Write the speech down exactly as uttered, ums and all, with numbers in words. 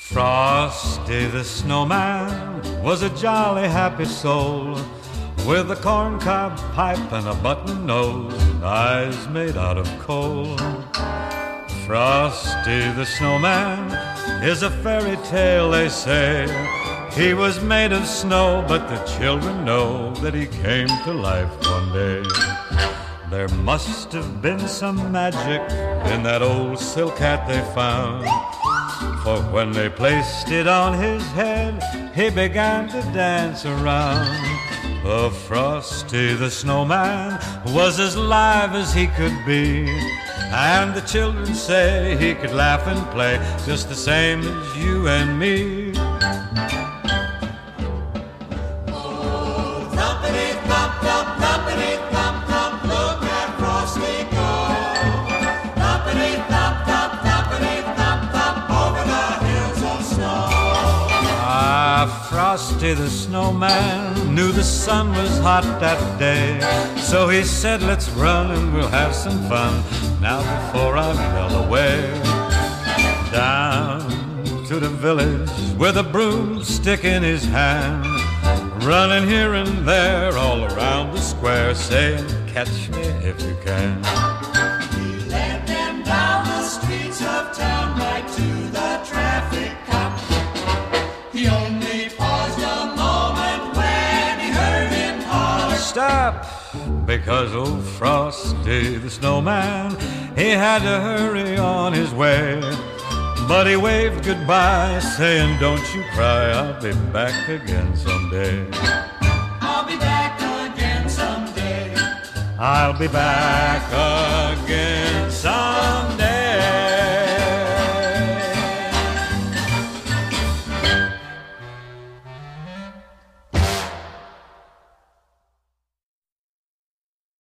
Frosty the Snowman was a jolly happy soul, with a corncob pipe and a button nose and eyes made out of coal. Frosty the Snowman is a fairy tale, they say. He was made of snow, but the children know that he came to life one day. There must have been some magic in that old silk hat they found, for when they placed it on his head, he began to dance around. Oh, Frosty the Snowman was as live as he could be, and the children say he could laugh and play just the same as you and me. Oh, thumpity thump thump, thumpity thump thump, look at Frosty go. Thumpity thump thump, thumpity thump thump, over the hills of snow. Ah, Frosty the Snowman knew the sun was hot that day, so he said, let's run and we'll have some fun now before I melt away. Down to the village with a broomstick in his hand, running here and there all around the square, saying, catch me if you can. He led them down the streets of town right to the traffic cop. He only paused a moment when he heard him holler, stop! Because old Frosty the Snowman, he had to hurry on his way. But he waved goodbye, saying, don't you cry, I'll be back again someday. I'll be back again someday. I'll be back again.